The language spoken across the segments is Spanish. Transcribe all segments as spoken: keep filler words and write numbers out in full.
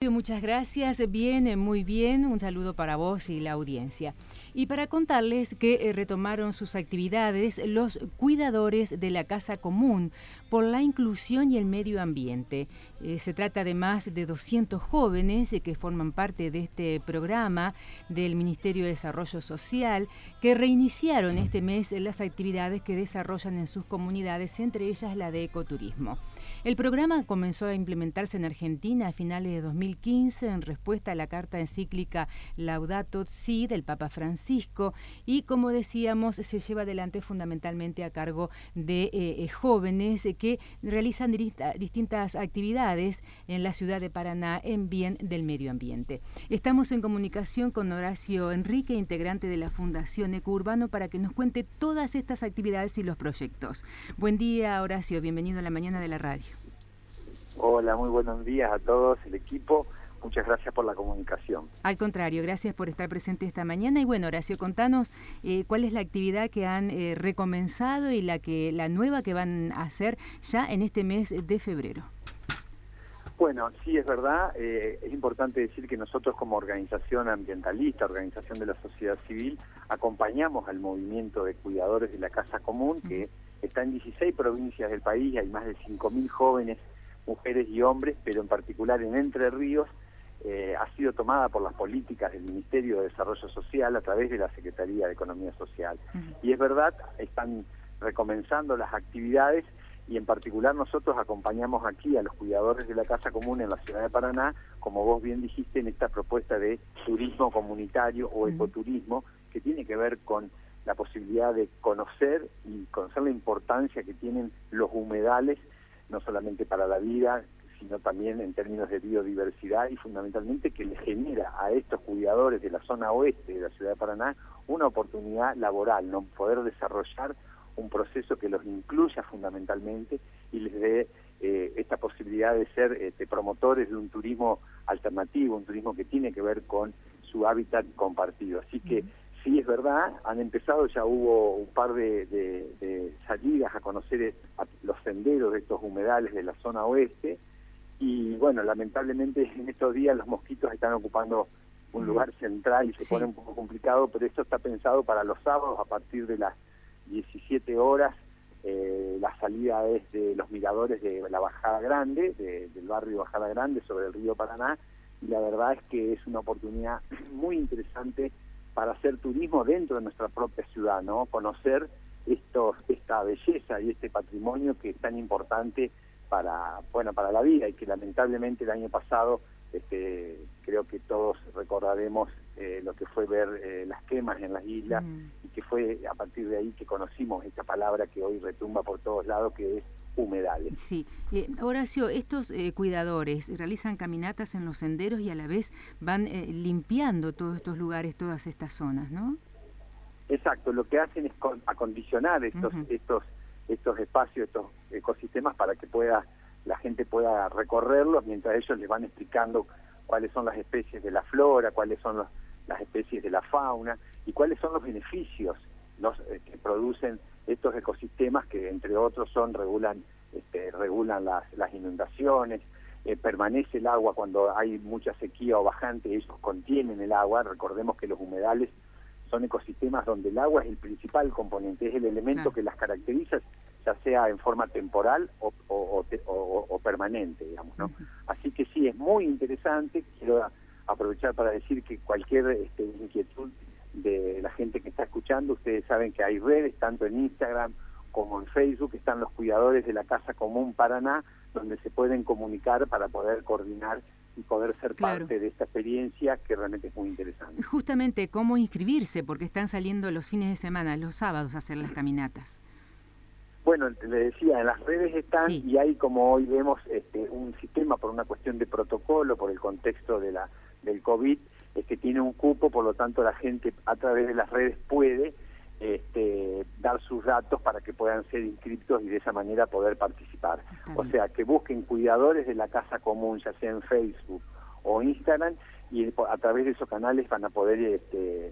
Horacio, muchas gracias. Bien, muy bien. Un saludo para vos y la audiencia. Y para contarles que eh, retomaron sus actividades los cuidadores de la Casa Común por la inclusión y el medio ambiente. Eh, se trata de más de doscientos jóvenes eh, que forman parte de este programa del Ministerio de Desarrollo Social, que reiniciaron este mes las actividades que desarrollan en sus comunidades, entre ellas la de ecoturismo. El programa comenzó a implementarse en Argentina a finales de dos mil quince en respuesta a la carta encíclica Laudato Si del Papa Francisco y, como decíamos, se lleva adelante fundamentalmente a cargo de eh, jóvenes que realizan distintas actividades en la ciudad de Paraná en bien del medio ambiente. Estamos en comunicación con Horacio Enrique, integrante de la Fundación Eco-Urbano, para que nos cuente todas estas actividades y los proyectos. Buen día, Horacio, bienvenido a la mañana de la radio. Hola, muy buenos días a todos, el equipo. Muchas gracias por la comunicación. Al contrario, gracias por estar presente esta mañana. Y bueno, Horacio, contanos eh, cuál es la actividad que han eh, recomenzado y la que la nueva que van a hacer ya en este mes de febrero. Bueno, sí, es verdad. Eh, es importante decir que nosotros como organización ambientalista, organización de la sociedad civil, acompañamos al movimiento de cuidadores de la Casa Común, que uh-huh. está en dieciséis provincias del país. Hay más de cinco mil jóvenes, mujeres y hombres, pero en particular en Entre Ríos, eh, ha sido tomada por las políticas del Ministerio de Desarrollo Social a través de la Secretaría de Economía Social. Uh-huh. Y es verdad, están recomenzando las actividades y en particular nosotros acompañamos aquí a los cuidadores de la Casa Común en la ciudad de Paraná, como vos bien dijiste, en esta propuesta de turismo comunitario o uh-huh. ecoturismo, que tiene que ver con la posibilidad de conocer y conocer la importancia que tienen los humedales, no solamente para la vida, sino también en términos de biodiversidad y fundamentalmente que le genera a estos cuidadores de la zona oeste de la ciudad de Paraná una oportunidad laboral, no poder desarrollar un proceso que los incluya fundamentalmente y les dé eh, esta posibilidad de ser este, promotores de un turismo alternativo, un turismo que tiene que ver con su hábitat compartido. Así que sí, es verdad, han empezado, ya hubo un par de, de, de salidas a conocer a los senderos de estos humedales de la zona oeste y bueno, lamentablemente en estos días los mosquitos están ocupando un lugar central y se sí. pone un poco complicado, pero esto está pensado para los sábados a partir de las diecisiete horas. Eh, la salida es de los miradores de la Bajada Grande, de, del barrio Bajada Grande sobre el río Paraná, y la verdad es que es una oportunidad muy interesante para hacer turismo dentro de nuestra propia ciudad, ¿no? Conocer estos, esta belleza y este patrimonio que es tan importante para, bueno, para la vida y que lamentablemente el año pasado este, creo que todos recordaremos eh, lo que fue ver eh, las quemas en las islas mm. y que fue a partir de ahí que conocimos esta palabra que hoy retumba por todos lados, que es humedales. Sí. Eh, Horacio, estos eh, cuidadores realizan caminatas en los senderos y a la vez van eh, limpiando todos estos lugares, todas estas zonas, ¿no? Exacto, lo que hacen es con, acondicionar estos, uh-huh. estos, estos espacios, estos ecosistemas para que pueda la gente pueda recorrerlos mientras ellos les van explicando cuáles son las especies de la flora, cuáles son los, las especies de la fauna y cuáles son los beneficios los, eh, que producen estos ecosistemas que entre otros son regulan este, regulan las, las inundaciones, eh, permanece el agua cuando hay mucha sequía o bajante, ellos contienen el agua. Recordemos que los humedales son ecosistemas donde el agua es el principal componente, es el elemento claro. que las caracteriza, ya sea en forma temporal o, o, o, o, o permanente, digamos, ¿no? Uh-huh. Así que sí, es muy interesante. Quiero aprovechar para decir que cualquier este, inquietud de la gente que está escuchando, ustedes saben que hay redes, tanto en Instagram como en Facebook, están los cuidadores de la Casa Común Paraná, donde se pueden comunicar para poder coordinar y poder ser claro. parte de esta experiencia que realmente es muy interesante. Justamente, ¿cómo inscribirse? Porque están saliendo los fines de semana, los sábados, a hacer las caminatas. Bueno, le decía, en las redes están sí. y hay, como hoy vemos, este, un sistema por una cuestión de protocolo, por el contexto de la del COVID, es que tiene un cupo, por lo tanto la gente a través de las redes puede este, dar sus datos para que puedan ser inscriptos y de esa manera poder participar. O sea, que busquen cuidadores de la Casa Común, ya sea en Facebook o Instagram, y a través de esos canales van a poder este,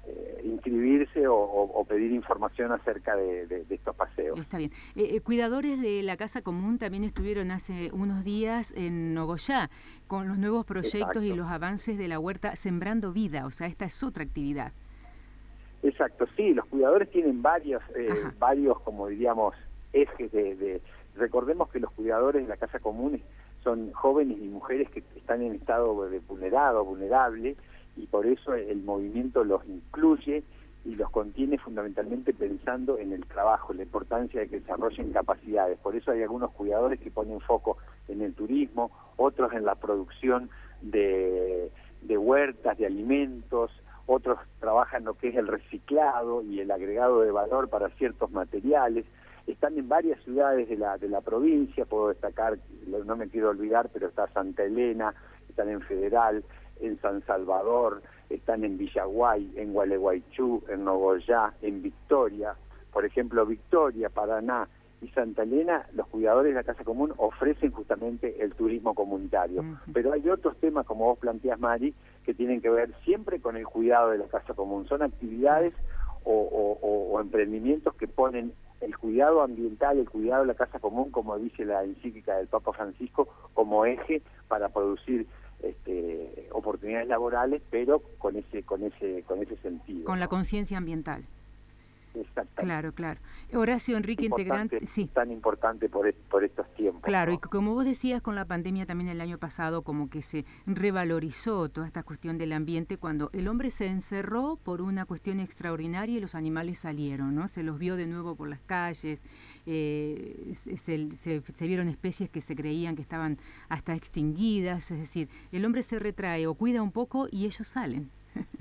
eh, inscribirse o, o, o pedir información acerca de, de, de estos paseos. Está bien. Eh, eh, cuidadores de la Casa Común también estuvieron hace unos días en Nogoyá con los nuevos proyectos Exacto. y los avances de la huerta Sembrando Vida, o sea, esta es otra actividad. Exacto, sí, los cuidadores tienen varios, eh, varios, como diríamos, ejes de, de... Recordemos que los cuidadores de la Casa Común son jóvenes y mujeres que están en estado de vulnerado, vulnerable, y por eso el movimiento los incluye y los contiene fundamentalmente pensando en el trabajo, la importancia de que desarrollen capacidades. Por eso hay algunos cuidadores que ponen foco en el turismo, otros en la producción de, de huertas, de alimentos, otros trabajan lo que es el reciclado y el agregado de valor para ciertos materiales. Están en varias ciudades de la de la provincia, puedo destacar, no me quiero olvidar, pero está Santa Elena, están en Federal, en San Salvador, están en Villaguay, en Gualeguaychú, en Nogoyá, en Victoria. Por ejemplo, Victoria, Paraná y Santa Elena, los cuidadores de la Casa Común ofrecen justamente el turismo comunitario. Uh-huh. Pero hay otros temas, como vos planteás, Mari, que tienen que ver siempre con el cuidado de la Casa Común. Son actividades o, o, o, o emprendimientos que ponen el cuidado ambiental, el cuidado de la Casa Común, como dice la encíclica del Papa Francisco, como eje para producir este, oportunidades laborales, pero con ese, con ese, con ese sentido. Con la conciencia ambiental. Exactamente. Claro, claro. Horacio Enrique, integrante... Sí. Tan importante por, por estos tiempos. Claro, ¿no? Y como vos decías, con la pandemia también el año pasado como que se revalorizó toda esta cuestión del ambiente cuando el hombre se encerró por una cuestión extraordinaria y los animales salieron, ¿no? Se los vio de nuevo por las calles, eh, se, se, se vieron especies que se creían que estaban hasta extinguidas, es decir, el hombre se retrae o cuida un poco y ellos salen.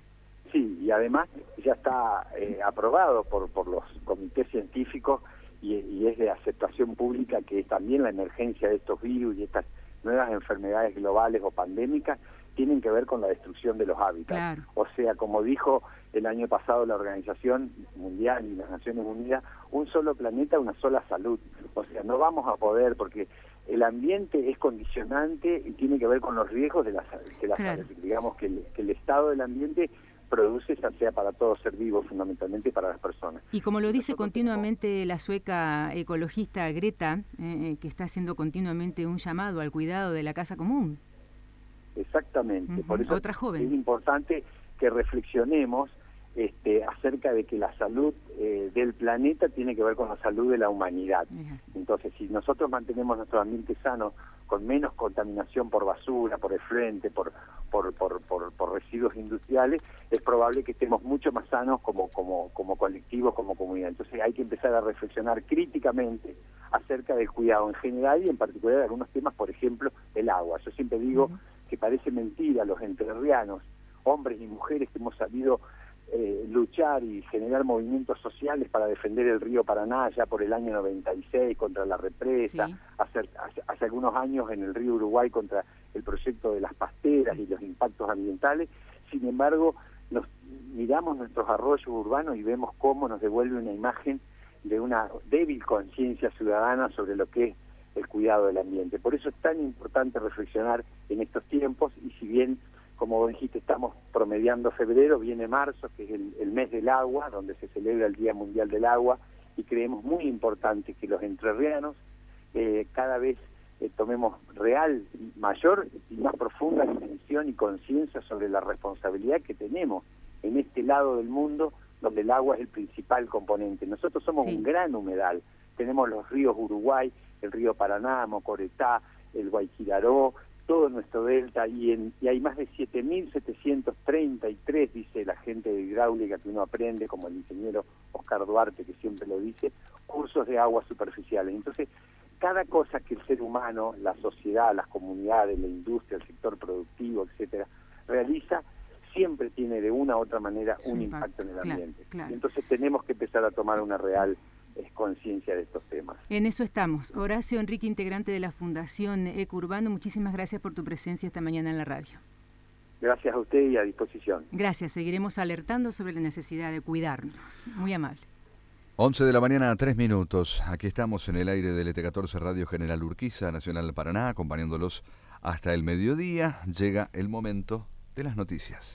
Sí, y además ya está eh, aprobado por, por los comités científicos y, y es de aceptación pública que también la emergencia de estos virus y estas nuevas enfermedades globales o pandémicas tienen que ver con la destrucción de los hábitats. Claro. O sea, como dijo el año pasado la Organización Mundial y las Naciones Unidas, un solo planeta, una sola salud. O sea, no vamos a poder, porque el ambiente es condicionante y tiene que ver con los riesgos de la, de la claro. salud. Digamos que el, que el estado del ambiente produce, ya sea para todo ser vivo, fundamentalmente para las personas. Y como lo dice Nosotros continuamente tenemos... la sueca ecologista Greta, eh, que está haciendo continuamente un llamado al cuidado de la Casa Común. Exactamente. Uh-huh. Por eso Otra joven. Es importante que reflexionemos este, acerca de que la salud eh, del planeta tiene que ver con la salud de la humanidad. Entonces, si nosotros mantenemos nuestro ambiente sano, con menos contaminación por basura, por efluente, por, por, por, por, por residuos industriales, es probable que estemos mucho más sanos como, como, como colectivos, como comunidad. Entonces hay que empezar a reflexionar críticamente acerca del cuidado en general y en particular de algunos temas, por ejemplo, el agua. Yo siempre digo uh-huh. que parece mentira, los entrerrianos, hombres y mujeres que hemos sabido eh, luchar y generar movimientos sociales para defender el río Paraná ya por el año noventa y seis contra la represa, sí. hace, hace, hace algunos años en el río Uruguay contra el proyecto de las pasteras y los impactos ambientales. Sin embargo, nos miramos nuestros arroyos urbanos y vemos cómo nos devuelve una imagen de una débil conciencia ciudadana sobre lo que es el cuidado del ambiente. Por eso es tan importante reflexionar en estos tiempos y si bien, como vos dijiste, estamos promediando febrero, viene marzo, que es el, el mes del agua, donde se celebra el Día Mundial del Agua, y creemos muy importante que los entrerrianos eh, cada vez eh, tomemos real, mayor y más profunda dimensión y conciencia sobre la responsabilidad que tenemos en este lado del mundo, donde el agua es el principal componente. Nosotros somos sí. un gran humedal, tenemos los ríos Uruguay, el río Paraná, Mocoretá, el Guayquiraró, todo nuestro delta, y, en, y hay más de siete mil setecientos treinta y tres, dice la gente de hidráulica que uno aprende, como el ingeniero Oscar Duarte, que siempre lo dice, cursos de aguas superficiales. Entonces, cada cosa que el ser humano, la sociedad, las comunidades, la industria, el sector productivo, etcétera, realiza, siempre tiene de una u otra manera sí, un impacto en el ambiente. Claro, claro. Entonces tenemos que empezar a tomar una real es conciencia de estos temas. En eso estamos. Horacio Enrique, integrante de la Fundación Ecurbano, muchísimas gracias por tu presencia esta mañana en la radio. Gracias a usted y a disposición. Gracias, seguiremos alertando sobre la necesidad de cuidarnos. Muy amable. once de la mañana, tres minutos. Aquí estamos en el aire del E T catorce Radio General Urquiza, Nacional Paraná, acompañándolos hasta el mediodía. Llega el momento de las noticias.